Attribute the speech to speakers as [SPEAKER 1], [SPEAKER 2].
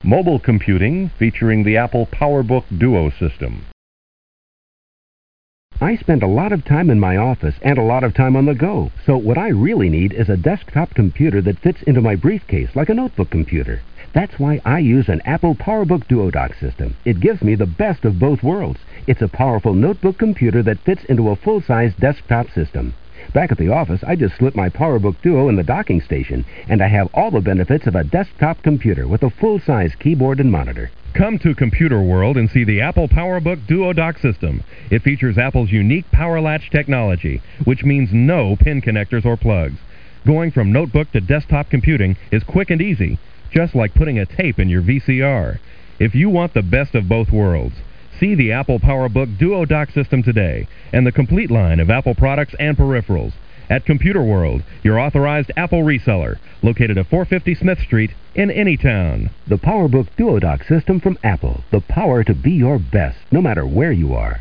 [SPEAKER 1] Mobile computing featuring the Apple PowerBook Duo system.
[SPEAKER 2] I spend a lot of time in my office and a lot of time on the go, so what I really need is a desktop computer that fits into my briefcase like a notebook computer. That's why I use an Apple PowerBook Duo dock system. It gives me the best of both worlds. It's a powerful notebook computer that fits into a full-size desktop system. Back at the office, I just slip my PowerBook Duo in the docking station, and I have all the benefits of a desktop computer with a full-size keyboard and monitor.
[SPEAKER 1] Come to Computer World and see the Apple PowerBook Duo dock system. It features Apple's unique power latch technology, which means no pin connectors or plugs. Going from notebook to desktop computing is quick and easy, just like putting a tape in your VCR. If you want the best of both worlds, see the Apple PowerBook Duo dock system today and the complete line of Apple products and peripherals at Computer World, your authorized Apple reseller, located at 450 Smith Street in Anytown.
[SPEAKER 2] The PowerBook Duo dock system from Apple. The power to be your best, no matter where you are.